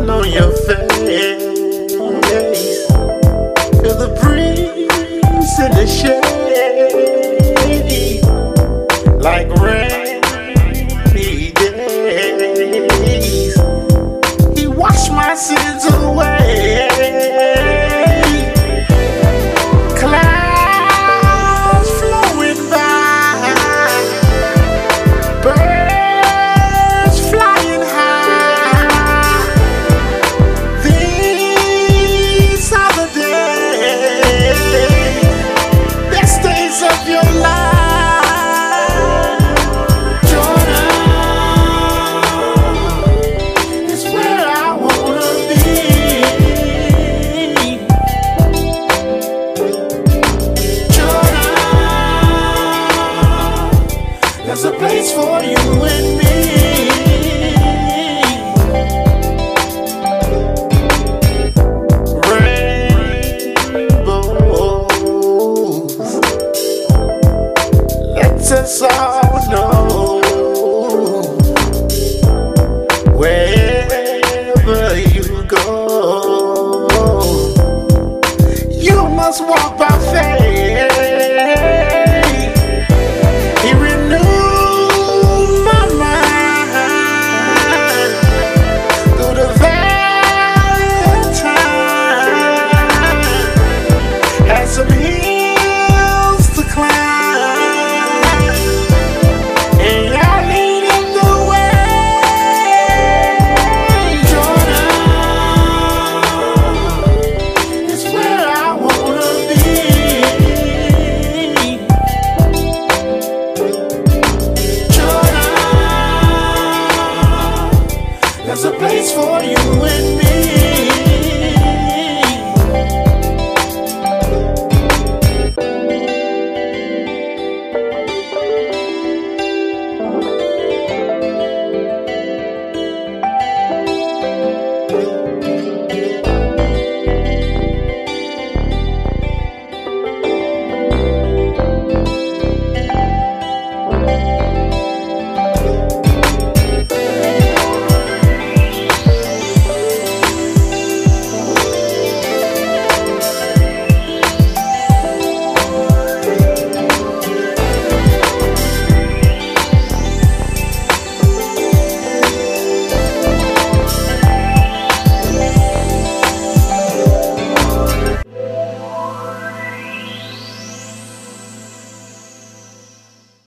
smile on your face. Feel the breeze in the shade, like rainy days. He washed my sins away. Clouds flowing by, birds flying high. These are the days, best days of your life. Jordan is where I wanna be. Jordan, there's a place for you and me. Let us all know, wherever you go, you must walk by faith. He renewed my mind through the valley of time. Had some hills to climb, and y'all leading the way. Jordan is where I wanna be. Jordan, there's a place for you and me.